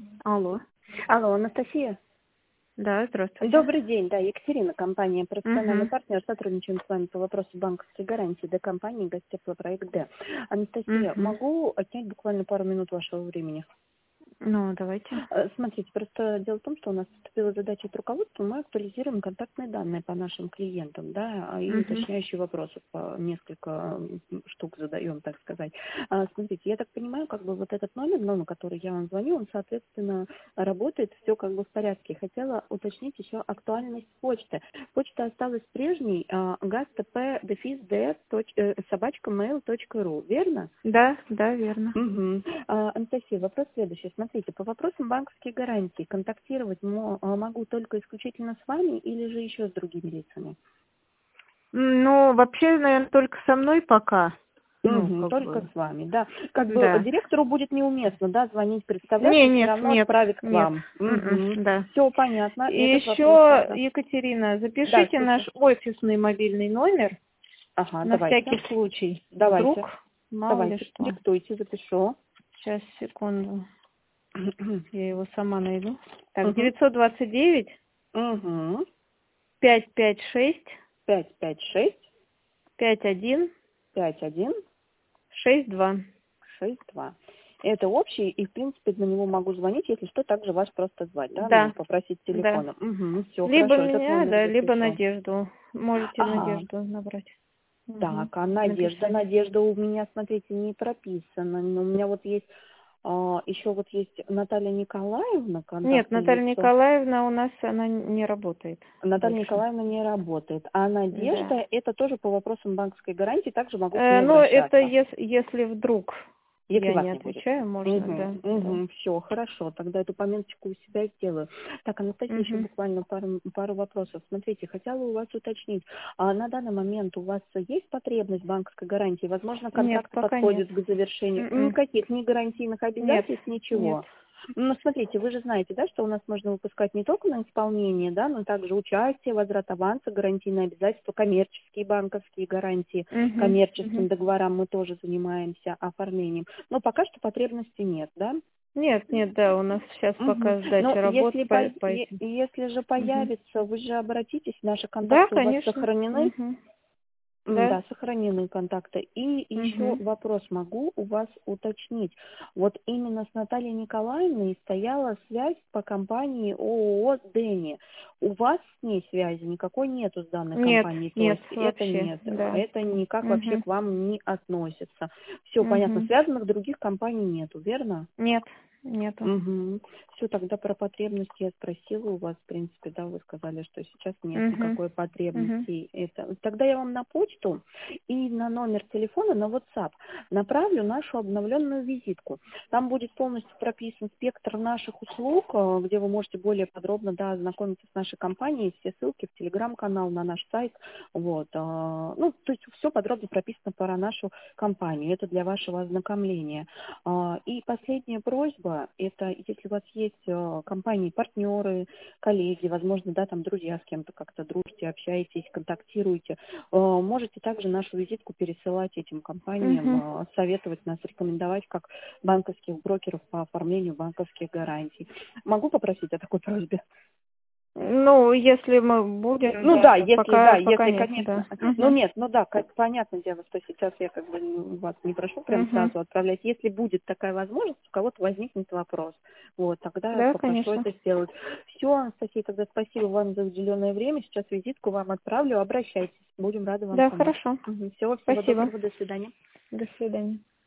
Алло. Алло, Анастасия. Да, здравствуйте. Добрый день, да, Екатерина, компания «Профессиональный Угу. партнер». Сотрудничаем с вами по вопросу банковской гарантии до компании «Гостеплопроект Д». Анастасия, Угу. могу отнять буквально пару минут вашего времени? Ну, давайте. Смотрите, просто дело в том, что у нас поступила задача от руководства, мы актуализируем контактные данные по нашим клиентам, да, и Угу. уточняющие вопросы по несколько штук задаем, так сказать. Смотрите, я так понимаю, как бы вот этот номер, на который я вам звоню, он, соответственно, работает, все как бы в порядке. Хотела уточнить еще актуальность почты. Почта осталась прежней, gastp-ds@mail.ru, верно? Да, да, верно. Угу. Анастасия, вопрос следующий. Смотрите, по вопросам банковских гарантий контактировать могу только исключительно с вами или же еще с другими лицами? Ну, вообще, наверное, только со мной пока. Ну, Угу, как только бы. с вами, да. Как бы Да. директору будет неуместно, да, звонить, представляться, Не, все нет, равно нет, отправит к нет. вам. Угу. Да. Все понятно, И этот вопрос еще, тогда. Екатерина, Да, запишите слушаю. наш офисный мобильный номер Ага, на давайте. всякий случай. Вдруг, Давайте. мало ли Давайте. что. Диктуйте, запишу. Сейчас, секунду. Я его сама найду. Так, Угу. 929 Угу. 556 556 51 51 62. 62. Это общий, и, в принципе, на него могу звонить, если что, также вас просто звать, да, ну, Да, попросить да. телефона. Угу, все, Либо хорошо, этот меня, номер да, либо запишу. Надежду. Можете Ага, Надежду набрать. Угу. так, а Надежда, Написать. Надежда у меня, смотрите, не прописана, но у меня вот есть, еще вот есть Наталья Николаевна, Нет, контактное Наталья лицо. Николаевна у нас, она не работает Наталья больше. Николаевна не работает, а Да. Надежда, это тоже по вопросам банковской гарантии, также могу к ней Ну, это обращаться. если вдруг Если я не вас не будет. отвечаю, можно, Угу, да. Да. угу, все, хорошо. Тогда эту пометочку у себя сделаю. Так, Анастасия, еще Угу. буквально пару вопросов. Смотрите, хотела у вас уточнить. А на данный момент у вас есть потребность банковской гарантии? Возможно, Нет, контракт пока нет. подходит к завершению. М-м. Никаких ни гарантийных Нет, обязательств, нет. ничего. Ну, смотрите, вы же знаете, да, что у нас можно выпускать не только на исполнение, да, но также участие, возврат аванса, гарантийные обязательства, коммерческие банковские гарантии, Угу. коммерческим Угу. договорам мы тоже занимаемся оформлением. Но пока что потребности нет, да? Нет, нет, да, у нас сейчас Мгм. пока Но сдача работ по этим. если же Угу. появится, вы же обратитесь, наши Да, контакты у вас конечно. сохранены? Угу. Да. Да, сохранены контакты. И еще Угу. вопрос могу у вас уточнить. Вот именно с Натальей Николаевной стояла связь по компании ООО «Дени». У вас с ней связи никакой нету с данной Нет, компанией, то нет, есть это вообще, нет, да. это никак вообще Угу. к вам не относится. Все понятно, Угу. связанных других компаний нету, верно? Нет, нету. Угу. Все, тогда про потребности я спросила у вас, в принципе, да, вы сказали, что сейчас нет Угу. никакой Угу. потребности. Тогда я вам на почту и на номер телефона, на WhatsApp направлю нашу обновленную визитку. Там будет полностью прописан спектр наших услуг, где вы можете более подробно, да, ознакомиться с нашей компанией, все ссылки в телеграм-канал, на наш сайт, вот. Ну, то есть все подробно прописано про нашу компанию, это для вашего ознакомления. И последняя просьба, это если у вас есть компании, партнеры, коллеги, возможно, да, там друзья с кем-то как-то дружите, общаетесь, контактируете, можете также нашу визитку пересылать этим Угу. компаниям, советовать нас, рекомендовать как банковских брокеров по оформлению банковских гарантий. Могу попросить о такой просьбе? Ну, если мы будем, Ну да, да, если, да, пока если, нет, конечно. да. Ну Угу. нет, ну да, понятное дело, что сейчас я как бы вас не прошу прям Угу. сразу отправлять. Если будет такая возможность, у кого-то возникнет вопрос, вот, тогда Да, попрошу конечно. это сделать. Все, Анастасия, тогда спасибо вам за уделенное время. Сейчас визитку вам отправлю, обращайтесь. Будем рады вам Да, помочь. хорошо. Всего Спасибо. доброго, до свидания. До свидания.